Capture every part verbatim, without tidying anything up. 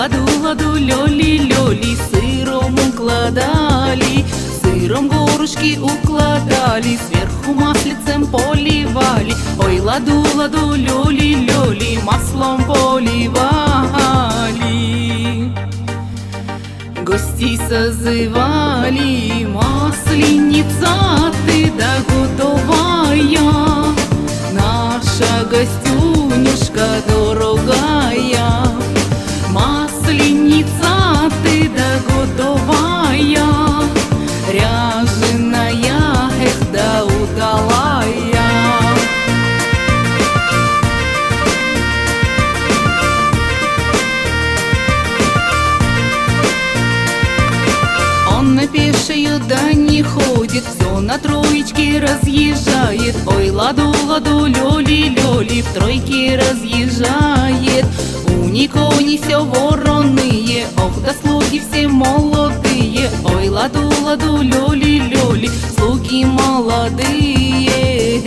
ладу, ладу, лёли, лёли, сыром укладали, сыром горушки укладали, сверху маслицем поливали. Ой, ладу, ладу, лёли, лёли, маслом поливали. Гостей созывали, масленица ты да готовая, наша гостюнюшка дорогая. Масленица ты да готовая, ряженая, эх, да удалая. Он на пешею да не ходит, все на троечке разъезжает. Ой, ладу, ладу, лёли, лёли, в тройке разъезжает. У Никони все вороные, ох, да слуги все молодые. Ой, ладу, ладу, лёли, лёли, слуги молодые.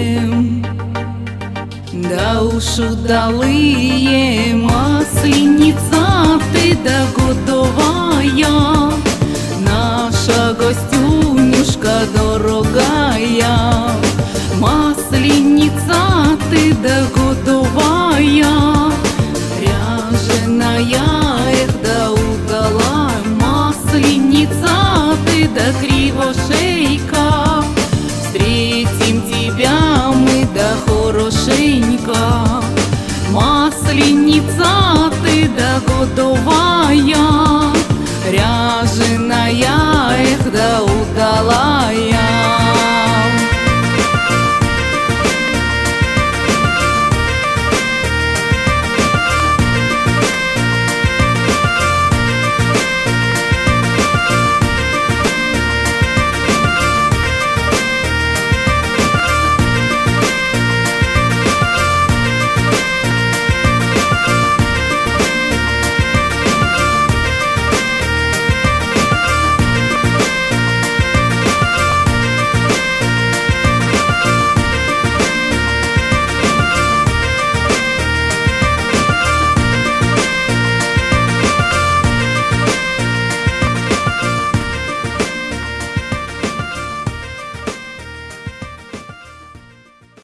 Да уж удалые, масленица ты да готовая, наша гостюнюшка дорогая.